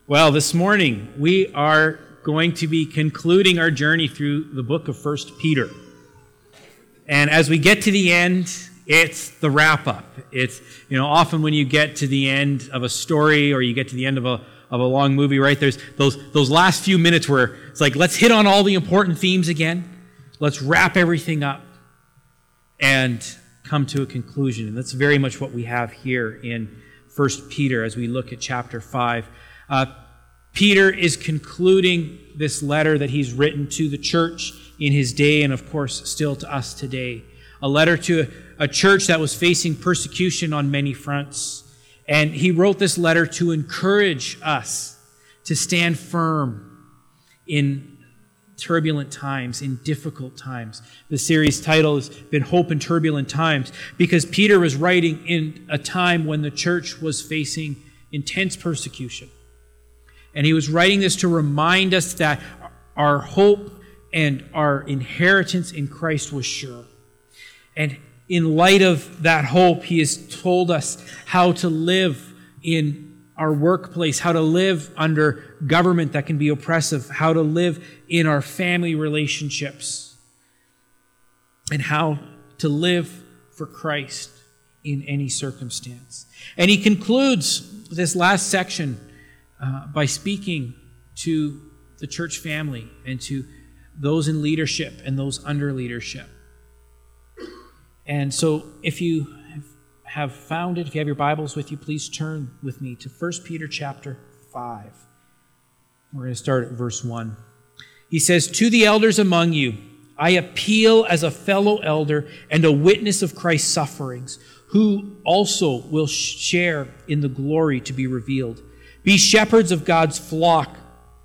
Well, this morning we are going to be concluding our journey through the book of 1 Peter. And as we get to the end, it's the wrap-up. It's, often when you get to the end of a story or you get to the end of a long movie, right, there's those last few minutes where it's like, let's hit on all the important themes again. Let's wrap everything up and come to a conclusion. And that's very much what we have here in 1 Peter as we look at chapter 5. Peter is concluding this letter that he's written to the church in his day and, of course, still to us today. A letter to a church that was facing persecution on many fronts. And he wrote this letter to encourage us to stand firm in turbulent times, in difficult times. The series title has been Hope in Turbulent Times because Peter was writing in a time when the church was facing intense persecution. And he was writing this to remind us that our hope and our inheritance in Christ was sure. And in light of that hope, he has told us how to live in our workplace, how to live under government that can be oppressive, how to live in our family relationships, and how to live for Christ in any circumstance. And he concludes this last section by speaking to the church family and to those in leadership and those under leadership. And so if you have found it, if you have your Bibles with you, please turn with me to 1 Peter chapter 5. We're going to start at verse 1. He says, "To the elders among you, I appeal as a fellow elder and a witness of Christ's sufferings, who also will share in the glory to be revealed. Be shepherds of God's flock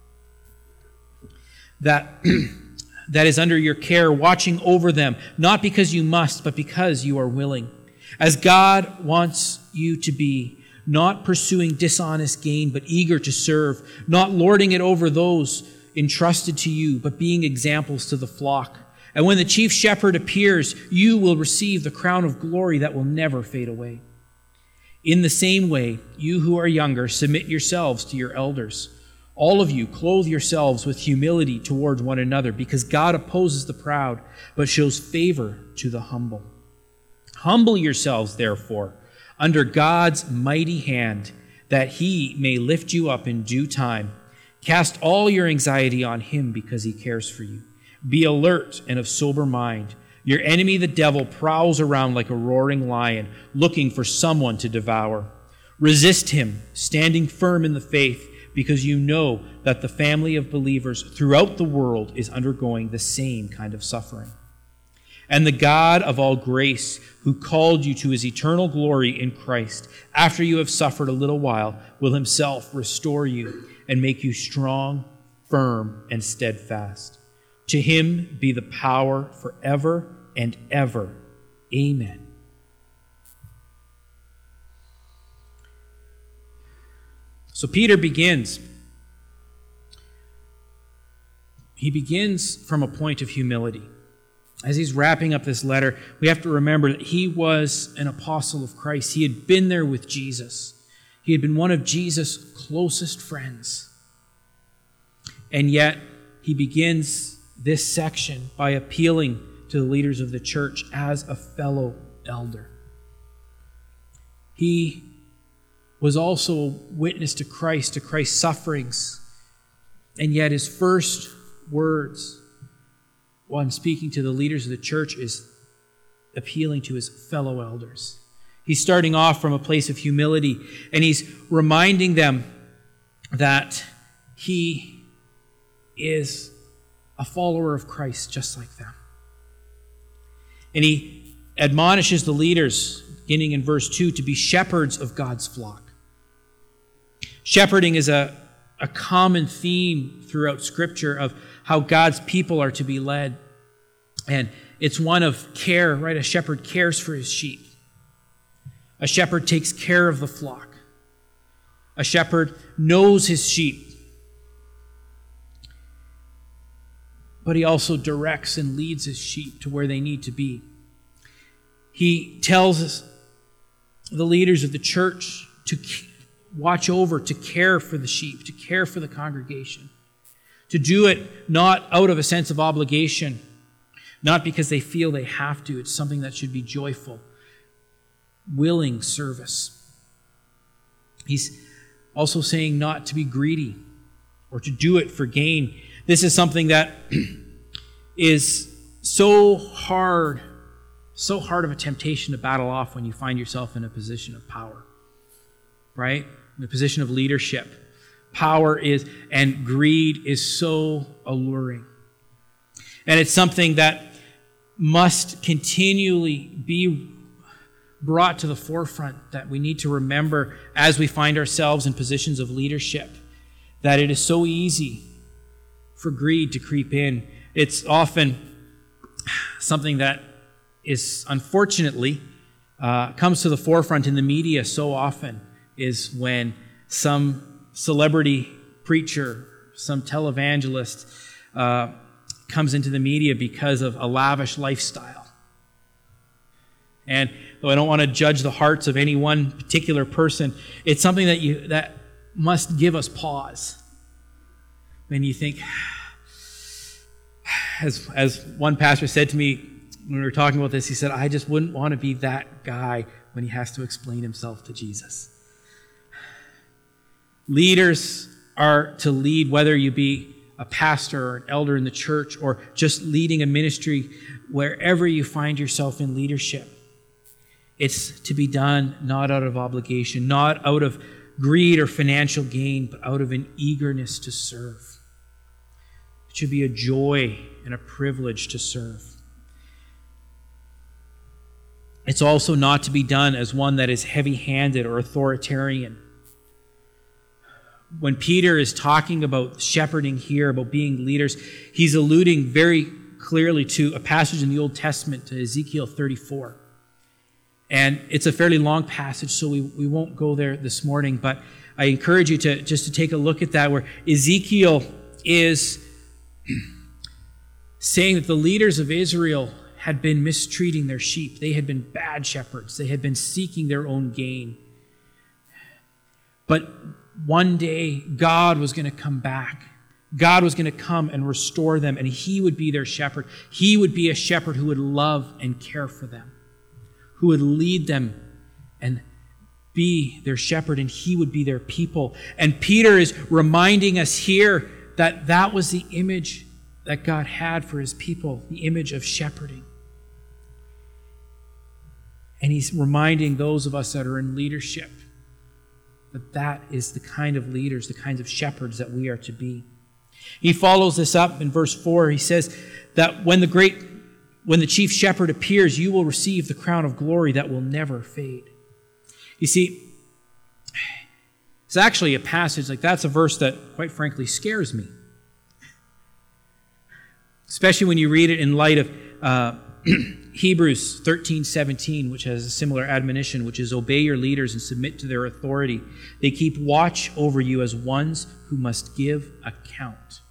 that is under your care, watching over them, not because you must, but because you are willing, as God wants you to be, not pursuing dishonest gain, but eager to serve, not lording it over those entrusted to you, but being examples to the flock. And when the chief shepherd appears, you will receive the crown of glory that will never fade away. In the same way, you who are younger, submit yourselves to your elders. All of you, clothe yourselves with humility toward one another, because God opposes the proud, but shows favor to the humble. Humble yourselves, therefore, under God's mighty hand, that he may lift you up in due time. Cast all your anxiety on him, because he cares for you. Be alert and of sober mind. Your enemy, the devil, prowls around like a roaring lion, looking for someone to devour. Resist him, standing firm in the faith, because you know that the family of believers throughout the world is undergoing the same kind of suffering. And the God of all grace, who called you to his eternal glory in Christ, after you have suffered a little while, will himself restore you and make you strong, firm, and steadfast. To him be the power forever and ever. Amen." So Peter begins. He begins from a point of humility. As he's wrapping up this letter, we have to remember that he was an apostle of Christ. He had been there with Jesus. He had been one of Jesus' closest friends. And yet, he begins this section by appealing to the leaders of the church as a fellow elder. He was also a witness to Christ's sufferings. And yet his first words when speaking to the leaders of the church is appealing to his fellow elders. He's starting off from a place of humility, and he's reminding them that he is a follower of Christ just like them. And he admonishes the leaders, beginning in verse 2, to be shepherds of God's flock. Shepherding is a common theme throughout Scripture of how God's people are to be led. And it's one of care, right? A shepherd cares for his sheep. A shepherd takes care of the flock. A shepherd knows his sheep. But he also directs and leads his sheep to where they need to be. He tells the leaders of the church to watch over, to care for the sheep, to care for the congregation, to do it not out of a sense of obligation, not because they feel they have to. It's something that should be joyful, willing service. He's also saying not to be greedy or to do it for gain. This is something that is so hard of a temptation to battle off when you find yourself in a position of power, right? In a position of leadership. Power is, and greed is so alluring. And it's something that must continually be brought to the forefront, that we need to remember as we find ourselves in positions of leadership, that it is so easy for greed to creep in. It's often something that is unfortunately comes to the forefront in the media so often, is when some celebrity preacher, some televangelist comes into the media because of a lavish lifestyle. And though I don't want to judge the hearts of any one particular person, it's something that must give us pause. When you think, as one pastor said to me when we were talking about this, he said, I just wouldn't want to be that guy when he has to explain himself to Jesus. Leaders are to lead, whether you be a pastor or an elder in the church or just leading a ministry, wherever you find yourself in leadership. It's to be done not out of obligation, not out of greed or financial gain, but out of an eagerness to serve. It should be a joy and a privilege to serve. It's also not to be done as one that is heavy-handed or authoritarian. When Peter is talking about shepherding here, about being leaders, he's alluding very clearly to a passage in the Old Testament, to Ezekiel 34. And it's a fairly long passage, so we won't go there this morning, but I encourage you to take a look at that, where Ezekiel is saying that the leaders of Israel had been mistreating their sheep. They had been bad shepherds. They had been seeking their own gain. But one day, God was going to come back. God was going to come and restore them, and He would be their shepherd. He would be a shepherd who would love and care for them, who would lead them and be their shepherd, and He would be their people. And Peter is reminding us here that that was the image that God had for His people, the image of shepherding. And he's reminding those of us that are in leadership that that is the kind of leaders, the kinds of shepherds that we are to be. He follows this up in verse 4. He says that when the chief shepherd appears, you will receive the crown of glory that will never fade. You see, it's actually a passage, like that's a verse that, quite frankly, scares me. Especially when you read it in light of Hebrews 13:17, which has a similar admonition, which is obey your leaders and submit to their authority. They keep watch over you as ones who must give account.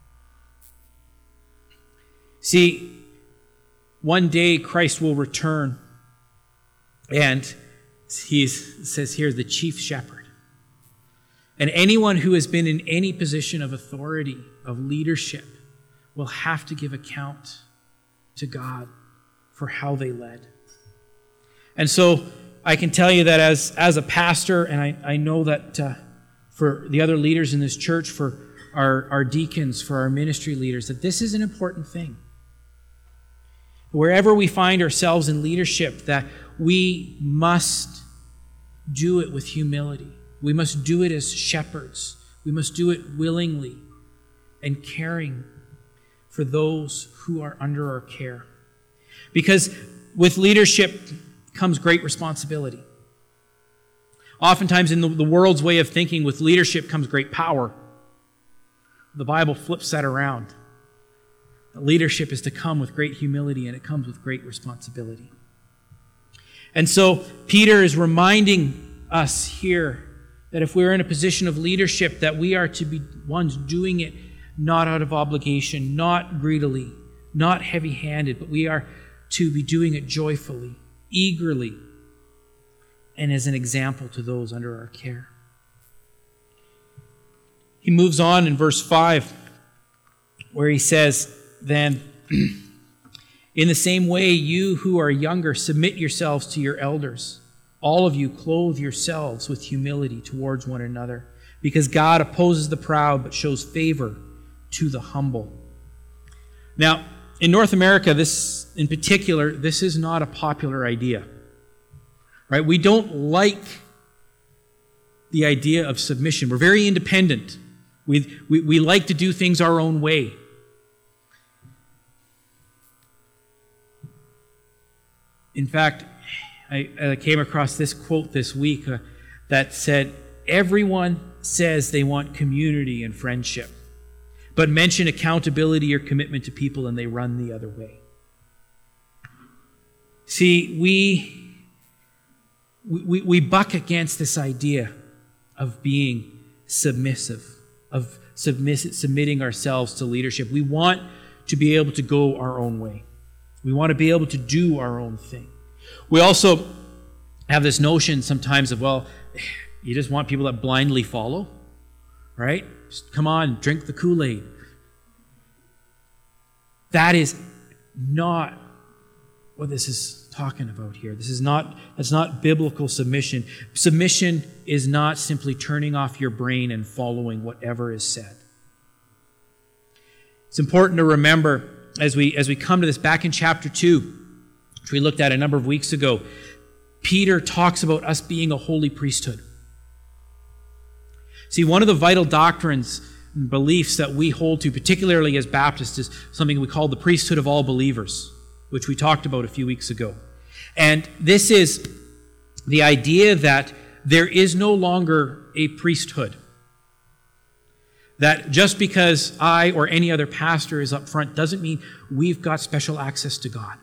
See, one day Christ will return, and he says here, the chief shepherd. And anyone who has been in any position of authority, of leadership, will have to give account to God for how they led. And so I can tell you that as a pastor, and I know that for the other leaders in this church, for our deacons, for our ministry leaders, that this is an important thing. Wherever we find ourselves in leadership, that we must do it with humility. We must do it as shepherds. We must do it willingly and caring for those who are under our care. Because with leadership comes great responsibility. Oftentimes in the world's way of thinking, with leadership comes great power. The Bible flips that around. Leadership is to come with great humility, and it comes with great responsibility. And so Peter is reminding us here that if we're in a position of leadership, that we are to be ones doing it not out of obligation, not greedily, not heavy-handed, but we are to be doing it joyfully, eagerly, and as an example to those under our care. He moves on in verse 5, where he says, then, in the same way, you who are younger, submit yourselves to your elders. All of you clothe yourselves with humility towards one another, because God opposes the proud but shows favor to the humble. Now, in North America, this in particular, this is not a popular idea. Right? We don't like the idea of submission. We're very independent. We like to do things our own way. In fact, I came across this quote this week that said, everyone says they want community and friendship, but mention accountability or commitment to people and they run the other way. See, we buck against this idea of being submissive, of submitting ourselves to leadership. We want to be able to go our own way. We want to be able to do our own thing. We also have this notion sometimes of, well, you just want people that blindly follow, right? Just come on, drink the Kool-Aid. That is not what this is talking about here. That's not biblical submission. Submission is not simply turning off your brain and following whatever is said. It's important to remember as we come to this back in chapter 2, which we looked at a number of weeks ago, Peter talks about us being a holy priesthood. See, one of the vital doctrines and beliefs that we hold to, particularly as Baptists, is something we call the priesthood of all believers, which we talked about a few weeks ago. And this is the idea that there is no longer a priesthood. That just because I or any other pastor is up front doesn't mean we've got special access to God.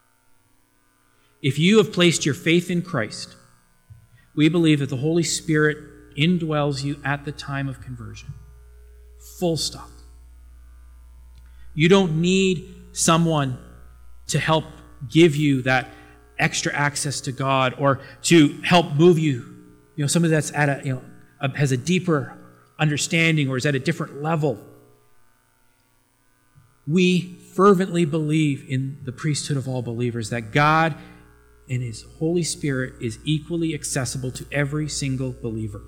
If you have placed your faith in Christ, we believe that the Holy Spirit indwells you at the time of conversion. Full stop. You don't need someone to help give you that extra access to God or to help move you. Somebody that's at has a deeper understanding or is at a different level. We fervently believe in the priesthood of all believers, that God and His Holy Spirit is equally accessible to every single believer.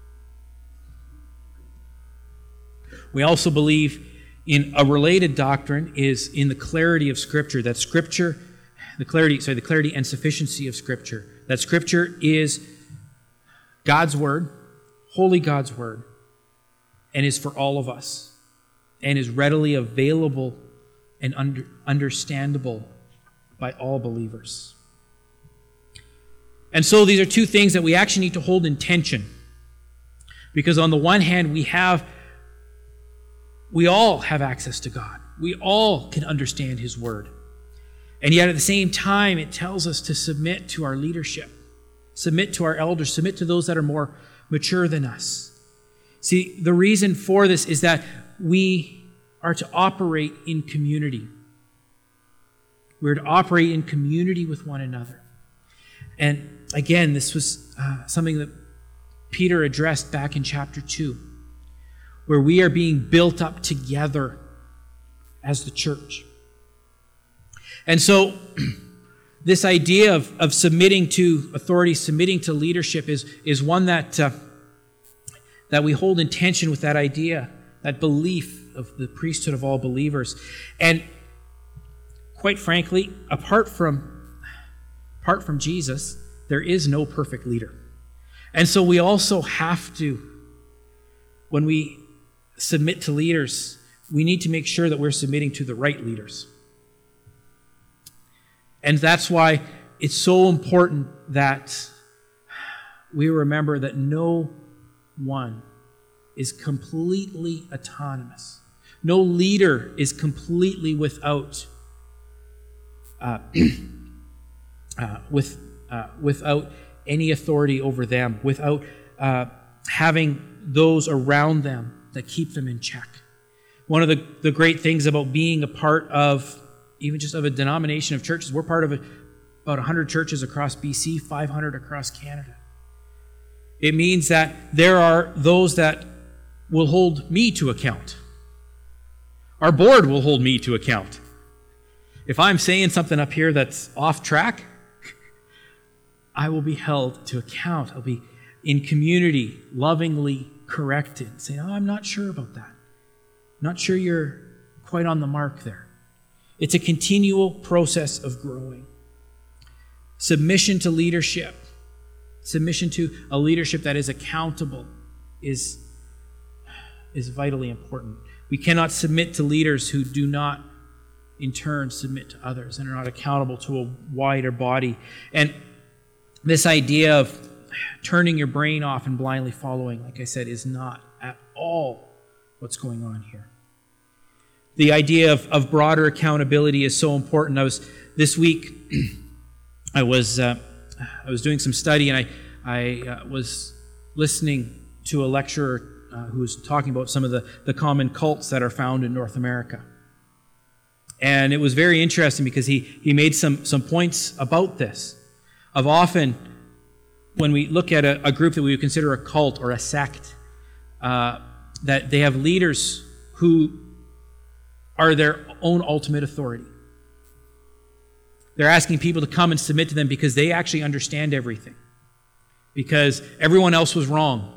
We also believe in a related doctrine is in the clarity of Scripture, that Scripture, the clarity and sufficiency of Scripture, that Scripture is God's Word, holy God's Word, and is for all of us, and is readily available and understandable by all believers. And so these are two things that we actually need to hold in tension. Because on the one hand, we all have access to God. We all can understand His Word. And yet at the same time, it tells us to submit to our leadership, submit to our elders, submit to those that are more mature than us. See, the reason for this is that we are to operate in community. We're to operate in community with one another. And again, this was something that Peter addressed back in chapter 2, where we are being built up together as the church. And so this idea of submitting to authority, submitting to leadership is one that we hold in tension with that idea, that belief of the priesthood of all believers. And quite frankly, apart from Jesus, there is no perfect leader. And so we also have to, when we submit to leaders, we need to make sure that we're submitting to the right leaders. And that's why it's so important that we remember that no one is completely autonomous. No leader is completely without any authority over them, without having those around them that keep them in check. One of the great things about being a part of, even just of a denomination of churches, we're part of about 100 churches across BC, 500 across Canada. It means that there are those that will hold me to account. Our board will hold me to account. If I'm saying something up here that's off track, I will be held to account. I'll be in community, lovingly corrected, saying, oh, I'm not sure about that. Not sure you're quite on the mark there. It's a continual process of growing. Submission to leadership, submission to a leadership that is accountable is vitally important. We cannot submit to leaders who do not, in turn, submit to others and are not accountable to a wider body. And this idea of turning your brain off and blindly following, like I said, is not at all what's going on here. The idea of broader accountability is so important. This week, I was doing some study, and I was listening to a lecturer who was talking about some of the common cults that are found in North America. And it was very interesting because he made some points about this. Of often, when we look at a group that we would consider a cult or a sect, that they have leaders who are their own ultimate authority. They're asking people to come and submit to them because they actually understand everything. Because everyone else was wrong.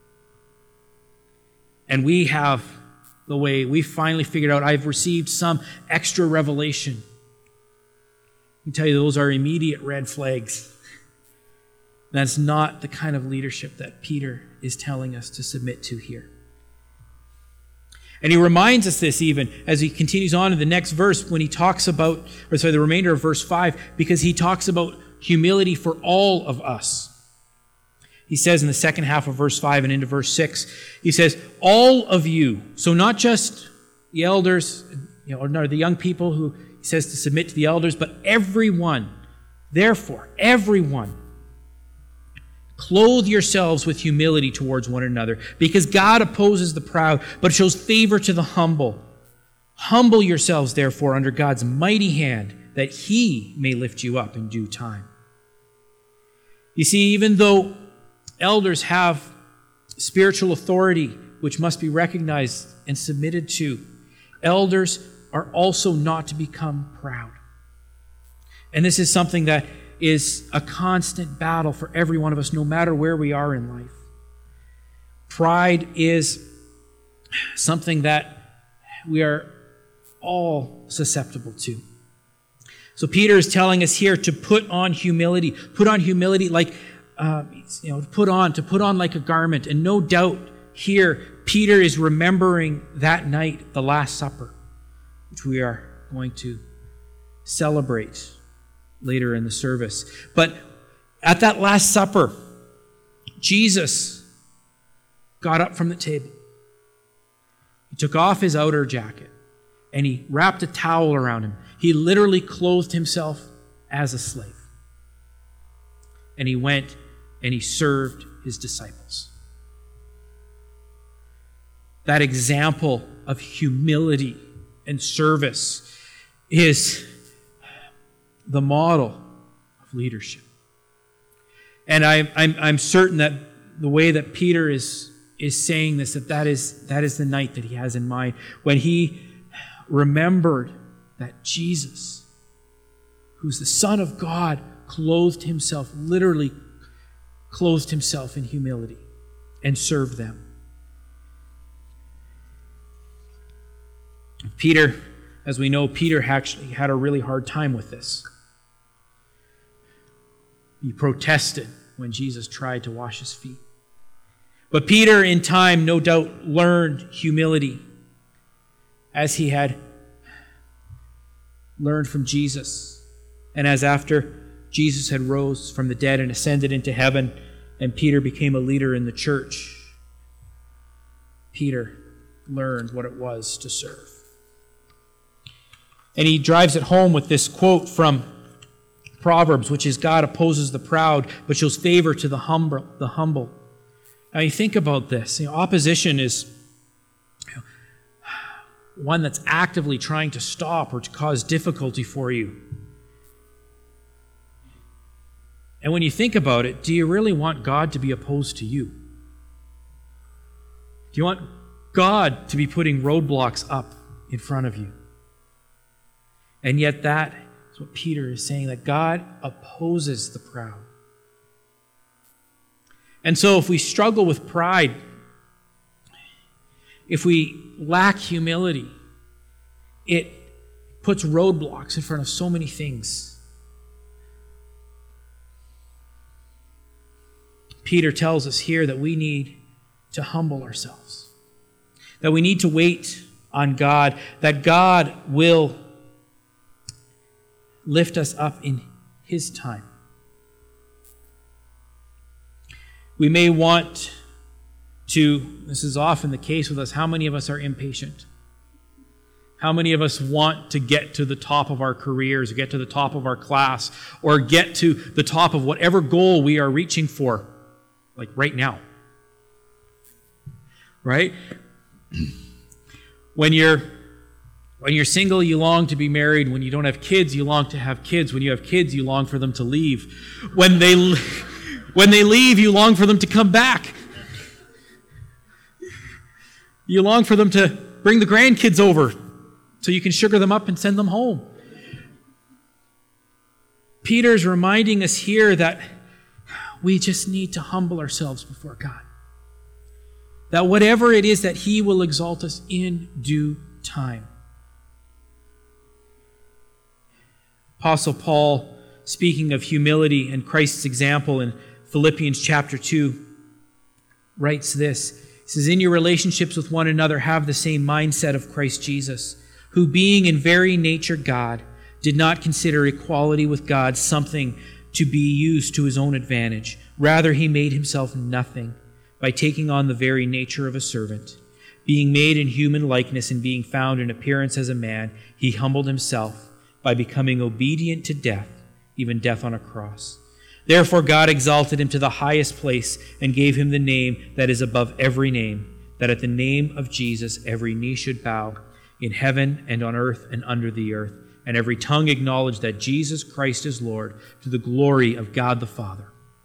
And we have the way, we finally figured out, I've received some extra revelation. I can tell you those are immediate red flags. That's not the kind of leadership that Peter is telling us to submit to here. And he reminds us this even as he continues on in the next verse when he talks about, the remainder of verse 5, because he talks about humility for all of us. He says in the second half of verse 5 and into verse 6, he says, all of you, so not just the elders, or the young people who he says to submit to the elders, but everyone, therefore, everyone, clothe yourselves with humility towards one another, because God opposes the proud, but shows favor to the humble. Humble yourselves, therefore, under God's mighty hand, that He may lift you up in due time. You see, even though elders have spiritual authority, which must be recognized and submitted to, elders are also not to become proud. And this is something that is a constant battle for every one of us, no matter where we are in life. Pride is something that we are all susceptible to. So Peter is telling us here to put on humility. Put on humility like, to put on like a garment. And no doubt here, Peter is remembering that night, the Last Supper, which we are going to celebrate later in the service. But at that Last Supper, Jesus got up from the table. He took off his outer jacket and he wrapped a towel around him. He literally clothed himself as a slave. And he went and he served his disciples. That example of humility and service is the model of leadership. And I'm certain that the way that Peter is saying this, that is the night that he has in mind, when he remembered that Jesus, who's the Son of God, literally clothed himself in humility and served them. Peter, as we know, Peter actually had a really hard time with this. He protested when Jesus tried to wash his feet. But Peter, in time, no doubt learned humility as he had learned from Jesus. And as after Jesus had rose from the dead and ascended into heaven, and Peter became a leader in the church, Peter learned what it was to serve. And he drives it home with this quote from Proverbs, which is, God opposes the proud, but shows favor to the humble. Now you think about this. Opposition is one that's actively trying to stop or to cause difficulty for you. And when you think about it, do you really want God to be opposed to you? Do you want God to be putting roadblocks up in front of you? And yet that is what Peter is saying, that God opposes the proud. And so if we struggle with pride, if we lack humility, it puts roadblocks in front of so many things. Peter tells us here that we need to humble ourselves, that we need to wait on God, that God will lift us up in His time. We may want to, this is often the case with us, how many of us are impatient? How many of us want to get to the top of our careers, or get to the top of our class, or get to the top of whatever goal we are reaching for, like right now? Right? When you're single, you long to be married. When you don't have kids, you long to have kids. When you have kids, you long for them to leave. When they leave, you long for them to come back. You long for them to bring the grandkids over so you can sugar them up and send them home. Peter's reminding us here that we just need to humble ourselves before God. That whatever it is, that He will exalt us in due time. Apostle Paul, speaking of humility and Christ's example in Philippians chapter 2, writes this. He says, "In your relationships with one another, have the same mindset of Christ Jesus, who being in very nature God, did not consider equality with God something to be used to His own advantage. Rather, He made Himself nothing by taking on the very nature of a servant. Being made in human likeness and being found in appearance as a man, He humbled Himself by becoming obedient to death, even death on a cross. Therefore God exalted Him to the highest place and gave Him the name that is above every name, that at the name of Jesus every knee should bow, in heaven and on earth and under the earth, and every tongue acknowledge that Jesus Christ is Lord, to the glory of God the Father."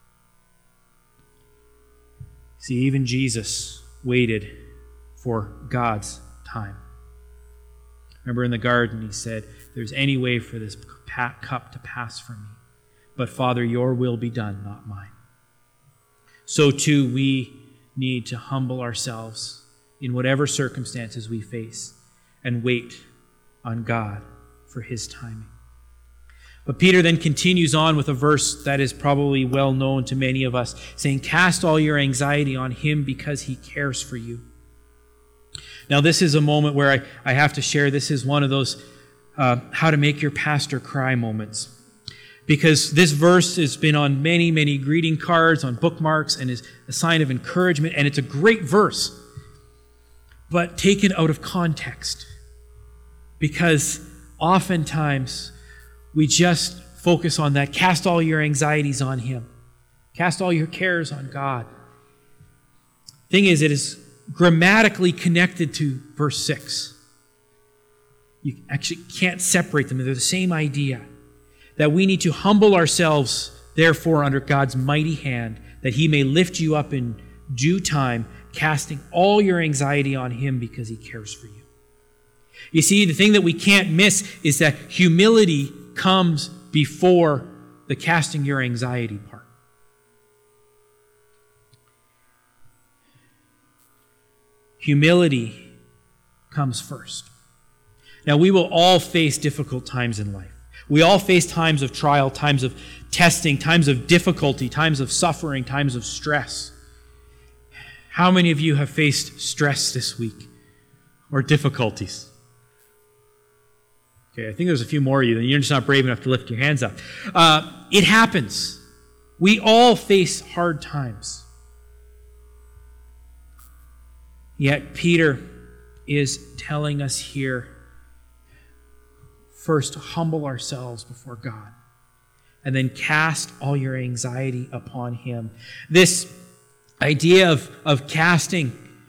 See, even Jesus waited for God's time. Remember in the garden, He said, "If there's any way for this cup to pass from me, but Father, your will be done, not mine." So too, we need to humble ourselves in whatever circumstances we face and wait on God for His timing. But Peter then continues on with a verse that is probably well known to many of us, saying, "Cast all your anxiety on Him because He cares for you." Now, this is a moment where I have to share, this is one of those how to make your pastor cry moments. Because this verse has been on many, many greeting cards, on bookmarks, and is a sign of encouragement, and it's a great verse, but taken out of context. Because oftentimes we just focus on that. Cast all your anxieties on Him. Cast all your cares on God. Thing is, it is grammatically connected to verse 6. You actually can't separate them. They're the same idea. That we need to humble ourselves, therefore, under God's mighty hand, that He may lift you up in due time, casting all your anxiety on Him because He cares for you. You see, the thing that we can't miss is that humility comes before the casting your anxiety part. Humility comes first. Now, we will all face difficult times in life. We all face times of trial, times of testing, times of difficulty, times of suffering, times of stress. How many of you have faced stress this week or difficulties? Okay, I think there's a few more of you, and you're just not brave enough to lift your hands up. It happens. We all face hard times. Yet Peter is telling us here, first, humble ourselves before God, and then cast all your anxiety upon Him. This idea of casting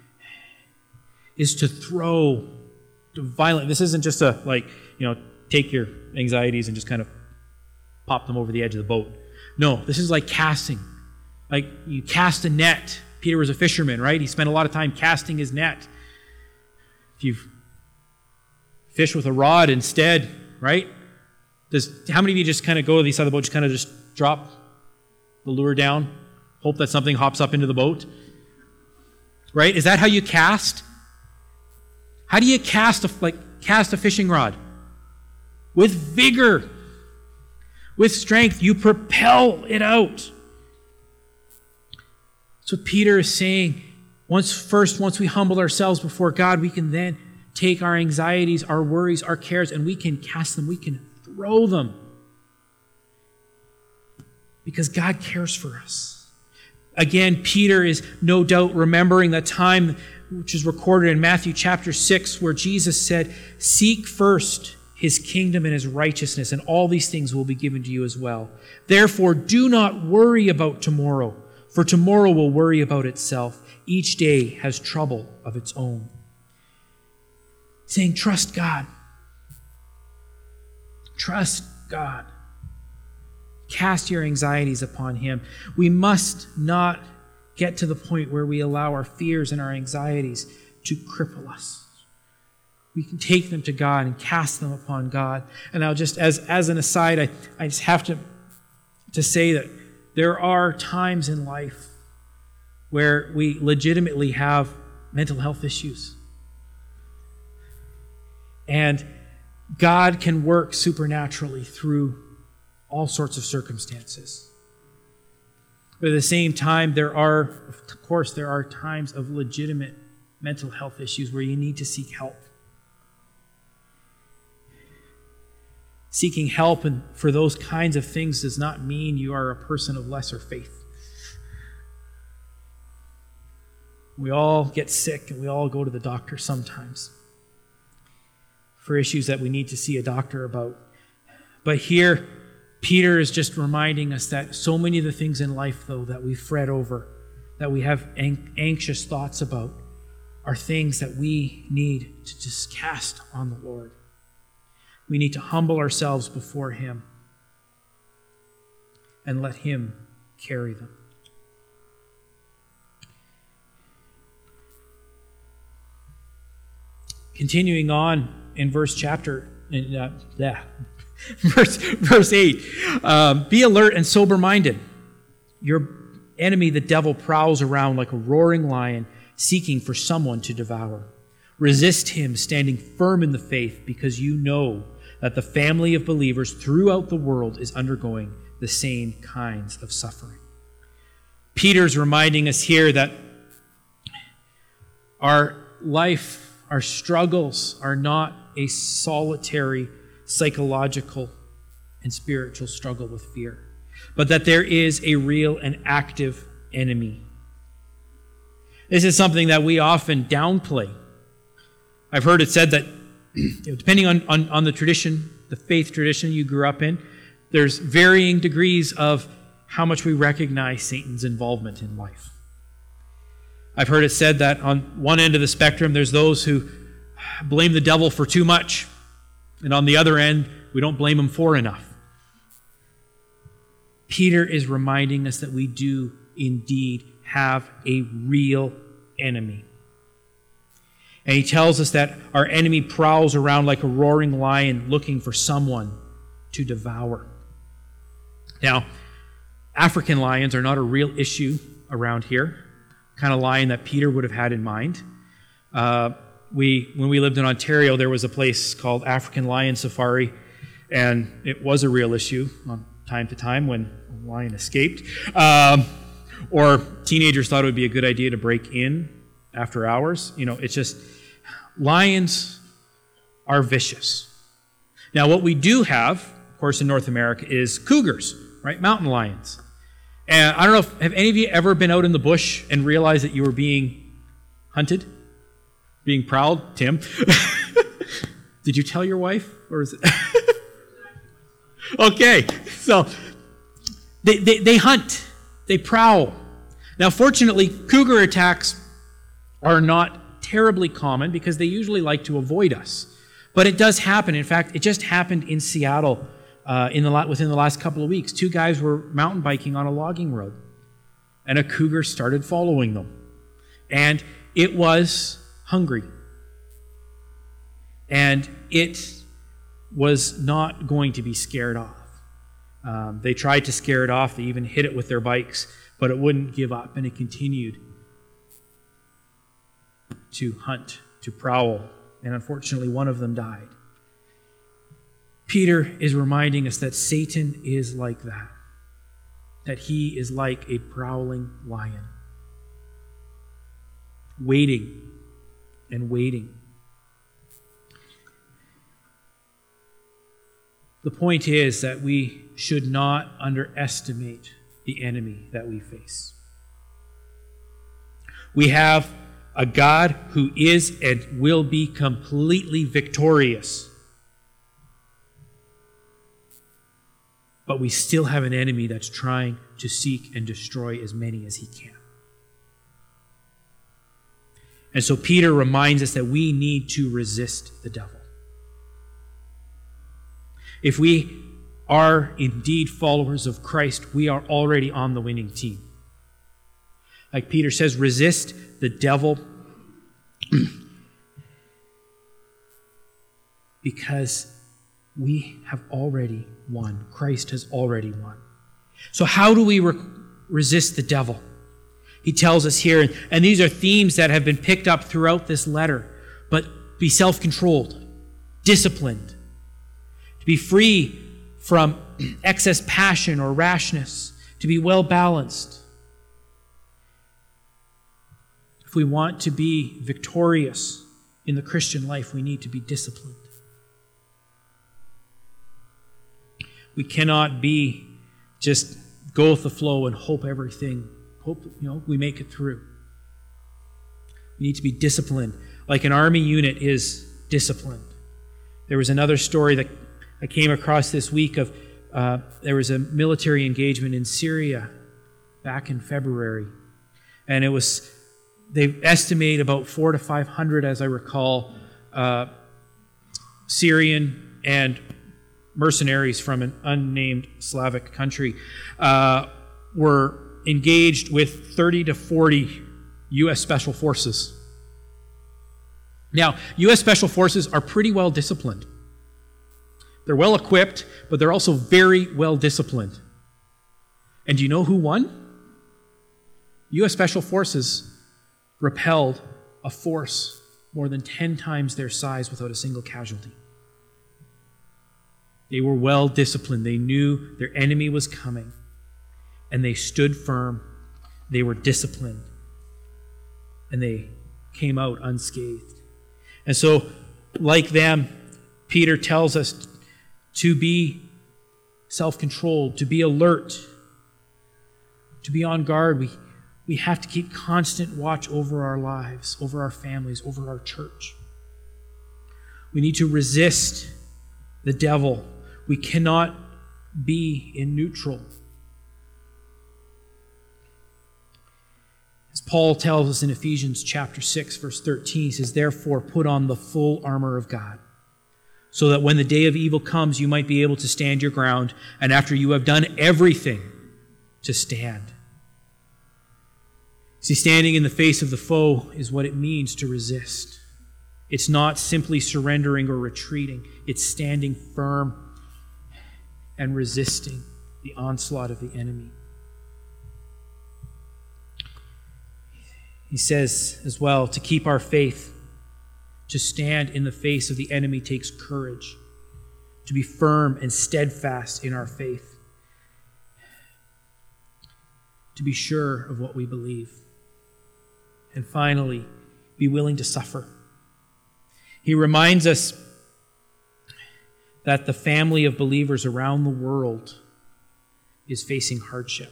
is to throw violent. This isn't just take your anxieties and just kind of pop them over the edge of the boat. No, this is like casting. Like you cast a net Peter was a fisherman, right? He spent a lot of time casting his net. If you fish with a rod instead, right? How many of you just kind of go to the side of the boat, just kind of just drop the lure down, hope that something hops up into the boat? Right? Is that how you cast? How do you cast a fishing rod? With vigor, with strength, you propel it out. So Peter is saying, once we humble ourselves before God, we can then take our anxieties, our worries, our cares, and we can cast them, we can throw them. Because God cares for us. Again, Peter is no doubt remembering the time which is recorded in Matthew chapter 6, where Jesus said, "Seek first his kingdom and his righteousness, and all these things will be given to you as well. Therefore, do not worry about tomorrow, for tomorrow will worry about itself. Each day has trouble of its own." Saying, trust God. Trust God. Cast your anxieties upon him. We must not get to the point where we allow our fears and our anxieties to cripple us. We can take them to God and cast them upon God. And I'll just, as an aside, I just have to say that there are times in life where we legitimately have mental health issues. And God can work supernaturally through all sorts of circumstances. But at the same time, there are times of legitimate mental health issues where you need to seek help. Seeking help for those kinds of things does not mean you are a person of lesser faith. We all get sick and we all go to the doctor sometimes for issues that we need to see a doctor about. But here, Peter is just reminding us that so many of the things in life, though, that we fret over, that we have anxious thoughts about, are things that we need to just cast on the Lord. We need to humble ourselves before him and let him carry them. Continuing on in verse 8, be alert and sober-minded. Your enemy, the devil, prowls around like a roaring lion, seeking for someone to devour. Resist him, standing firm in the faith, because you know that the family of believers throughout the world is undergoing the same kinds of suffering. Peter's reminding us here that our life, our struggles are not a solitary psychological and spiritual struggle with fear, but that there is a real and active enemy. This is something that we often downplay. I've heard it said that depending on the tradition, the faith tradition you grew up in, there's varying degrees of how much we recognize Satan's involvement in life. I've heard it said that on one end of the spectrum, there's those who blame the devil for too much, and on the other end, we don't blame him for enough. Peter is reminding us that we do indeed have a real enemy. And he tells us that our enemy prowls around like a roaring lion looking for someone to devour. Now, African lions are not a real issue around here, kind of lion that Peter would have had in mind. When we lived in Ontario, there was a place called African Lion Safari, and it was a real issue on time to time when a lion escaped. Or teenagers thought it would be a good idea to break in after hours. It's just, lions are vicious. Now, what we do have, of course, in North America is cougars, right? Mountain lions. And I don't know, have any of you ever been out in the bush and realized that you were being hunted? Being prowled? Tim? Did you tell your wife? Or is it? Okay, so they hunt. They prowl. Now, fortunately, cougar attacks are not terribly common because they usually like to avoid us. But it does happen. In fact, it just happened in Seattle within the last couple of weeks. 2 guys were mountain biking on a logging road. and a cougar started following them. And it was hungry. And it was not going to be scared off. They tried to scare it off. They even hit it with their bikes, but it wouldn't give up, and it continued to hunt, to prowl, and unfortunately one of them died. Peter is reminding us that Satan is like that he is like a prowling lion, waiting and waiting. The point is that we should not underestimate the enemy that we face. We have a God who is and will be completely victorious. But we still have an enemy that's trying to seek and destroy as many as he can. And so Peter reminds us that we need to resist the devil. If we are indeed followers of Christ, we are already on the winning team. Like Peter says, resist the devil because we have already won. Christ has already won. So how do we resist the devil? He tells us here, and these are themes that have been picked up throughout this letter, but be self-controlled, disciplined, to be free from excess passion or rashness, to be well-balanced. If we want to be victorious in the Christian life, we need to be disciplined. We cannot be just go with the flow and hope we make it through. We need to be disciplined, like an army unit is disciplined. There was another story that I came across this week of there was a military engagement in Syria back in February, and they estimate about 400 to 500, as I recall, Syrian and mercenaries from an unnamed Slavic country were engaged with 30 to 40 U.S. Special Forces. Now, U.S. Special Forces are pretty well disciplined. They're well equipped, but they're also very well disciplined. And do you know who won? U.S. Special Forces repelled a force more than 10 times their size without a single casualty. They were well disciplined. They knew their enemy was coming, and they stood firm. They were disciplined, and they came out unscathed. And so, like them, Peter tells us to be self-controlled, to be alert, to be on guard. We have to keep constant watch over our lives, over our families, over our church. We need to resist the devil. We cannot be in neutral. As Paul tells us in Ephesians chapter 6, verse 13, he says, "Therefore put on the full armor of God, so that when the day of evil comes, you might be able to stand your ground, and after you have done everything, to stand." See, standing in the face of the foe is what it means to resist. It's not simply surrendering or retreating. It's standing firm and resisting the onslaught of the enemy. He says as well, to keep our faith, to stand in the face of the enemy takes courage. To be firm and steadfast in our faith. To be sure of what we believe. And finally, be willing to suffer. He reminds us that the family of believers around the world is facing hardship.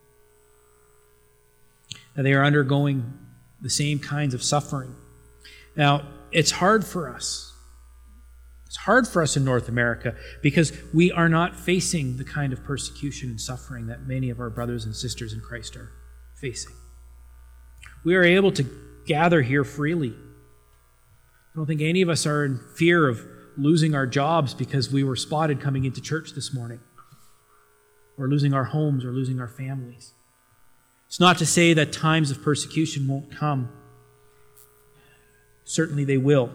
That they are undergoing the same kinds of suffering. Now, it's hard for us. It's hard for us in North America because we are not facing the kind of persecution and suffering that many of our brothers and sisters in Christ are facing. We are able to gather here freely. I don't think any of us are in fear of losing our jobs because we were spotted coming into church this morning, or losing our homes or losing our families. It's not to say that times of persecution won't come. Certainly they will.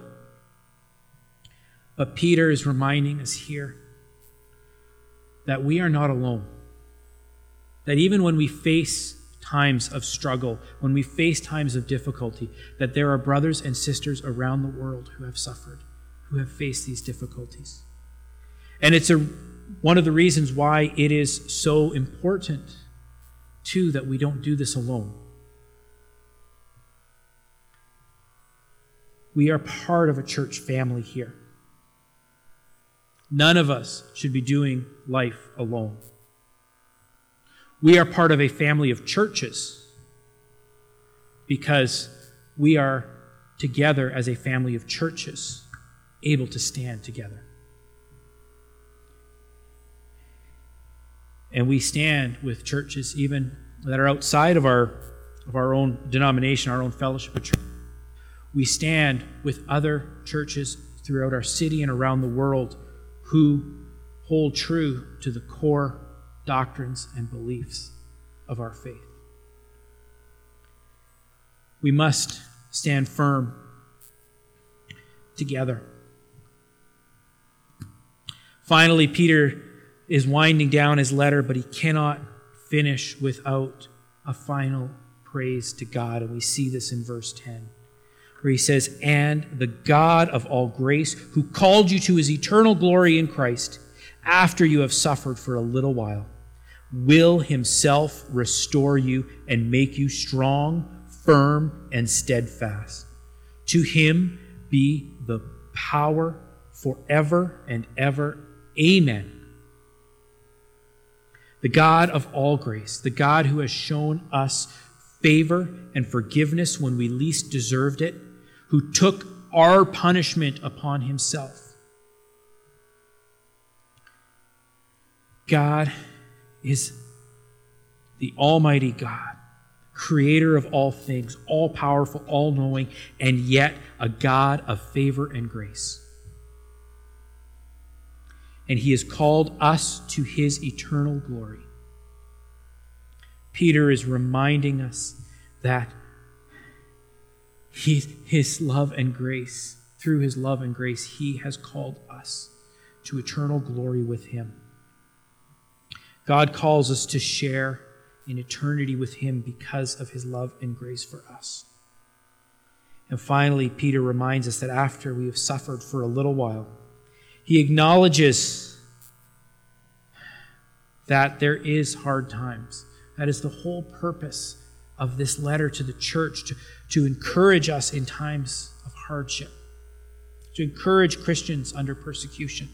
But Peter is reminding us here that we are not alone. That even when we face times of struggle, when we face times of difficulty, that there are brothers and sisters around the world who have suffered, who have faced these difficulties. And it's one of the reasons why it is so important, too, that we don't do this alone. We are part of a church family here. None of us should be doing life alone. We are part of a family of churches because we are together as a family of churches, able to stand together. And we stand with churches even that are outside of our own denomination, our own fellowship of church. We stand with other churches throughout our city and around the world who hold true to the core doctrines and beliefs of our faith. We must stand firm together. Finally, Peter is winding down his letter, but he cannot finish without a final praise to God. And we see this in verse 10, where he says, "And the God of all grace, who called you to his eternal glory in Christ, after you have suffered for a little while, will himself restore you and make you strong, firm, and steadfast. To him be the power forever and ever. Amen." The God of all grace, the God who has shown us favor and forgiveness when we least deserved it, who took our punishment upon himself. God is the Almighty God, creator of all things, all-powerful, all-knowing, and yet a God of favor and grace. And he has called us to his eternal glory. Peter is reminding us that his love and grace, through his love and grace, he has called us to eternal glory with him. God calls us to share in eternity with him because of his love and grace for us. And finally, Peter reminds us that after we have suffered for a little while, he acknowledges that there is hard times. That is the whole purpose of this letter to the church, to encourage us in times of hardship, to encourage Christians under persecution.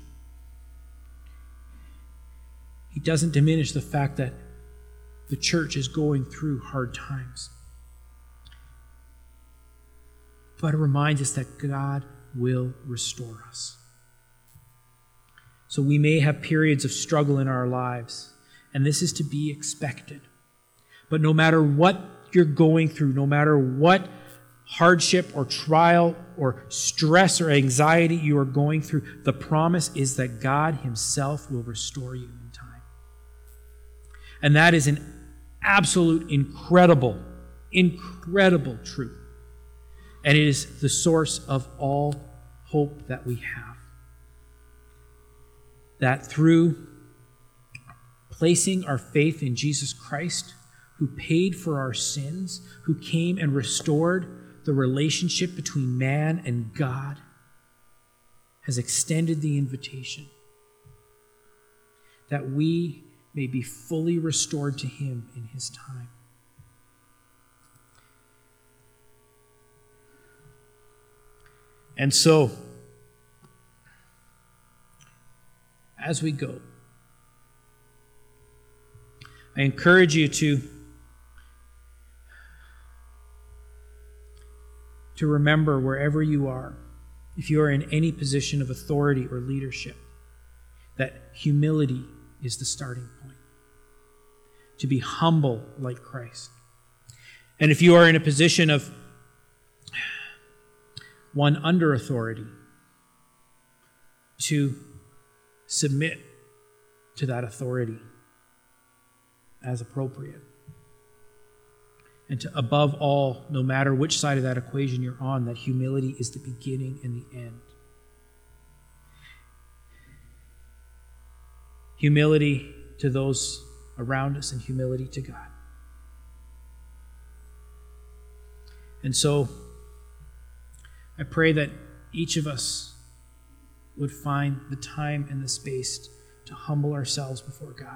He doesn't diminish the fact that the church is going through hard times, but it reminds us that God will restore us. So we may have periods of struggle in our lives, and this is to be expected. But no matter what you're going through, no matter what hardship or trial or stress or anxiety you are going through, the promise is that God himself will restore you in time. And that is an absolute, incredible truth. And it is the source of all hope that we have. That through placing our faith in Jesus Christ, who paid for our sins, who came and restored the relationship between man and God, has extended the invitation that we may be fully restored to him in his time. And so, as we go, I encourage you to remember wherever you are, if you are in any position of authority or leadership, that humility is the starting point. To be humble like Christ. And if you are in a position of one under authority, to submit to that authority as appropriate. And above all, no matter which side of that equation you're on, that humility is the beginning and the end. Humility to those around us and humility to God. And so, I pray that each of us would find the time and the space to humble ourselves before God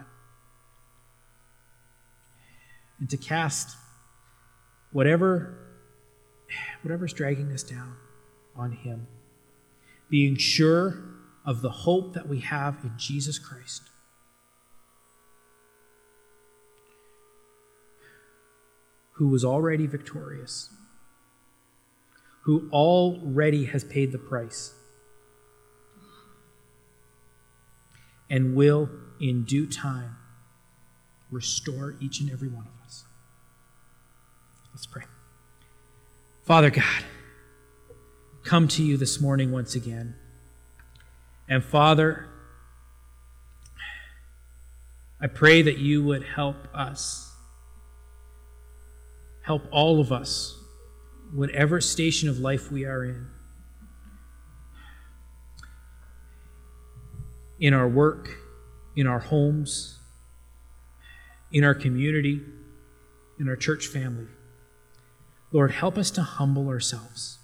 and to cast whatever's dragging us down on Him, being sure of the hope that we have in Jesus Christ, who was already victorious, who already has paid the price, and will, in due time, restore each and every one of us. Let's pray. Father God, come to you this morning once again. And Father, I pray that you would help us, help all of us, whatever station of life we are in our work, in our homes, in our community, in our church family. Lord, help us to humble ourselves.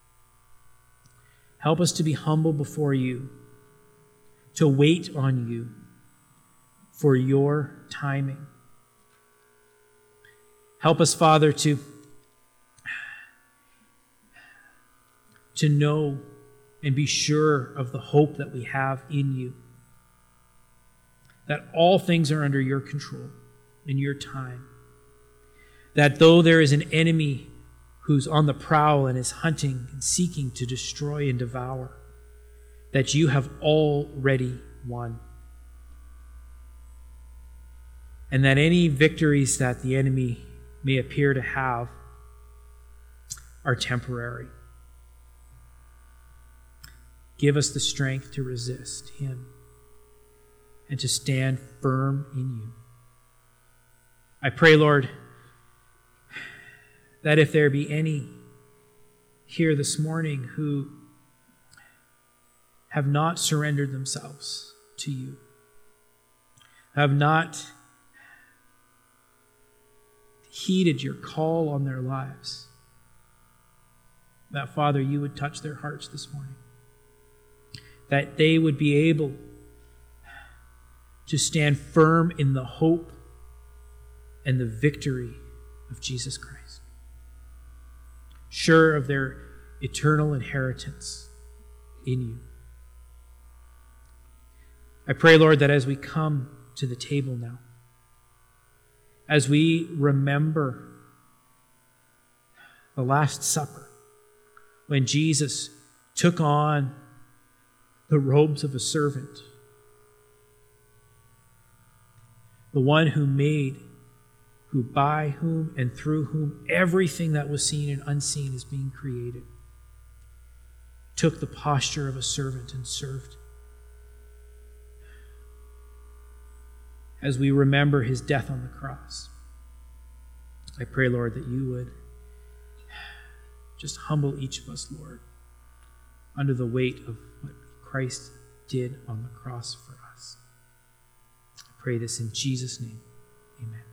Help us to be humble before you, to wait on you for your timing. Help us, Father, to know and be sure of the hope that we have in you, that all things are under your control in your time, that though there is an enemy who's on the prowl and is hunting and seeking to destroy and devour, that you have already won. And that any victories that the enemy may appear to have are temporary. Give us the strength to resist him and to stand firm in you. I pray, Lord, that if there be any here this morning who have not surrendered themselves to you, have not heeded your call on their lives, that, Father, you would touch their hearts this morning, that they would be able to stand firm in the hope and the victory of Jesus Christ, sure of their eternal inheritance in you. I pray, Lord, that as we come to the table now, as we remember the Last Supper, when Jesus took on the robes of a servant, the one who made, who by whom and through whom everything that was seen and unseen is being created, took the posture of a servant and served. As we remember his death on the cross, I pray, Lord, that you would just humble each of us, Lord, under the weight of what Christ did on the cross for us. I pray this in Jesus' name. Amen.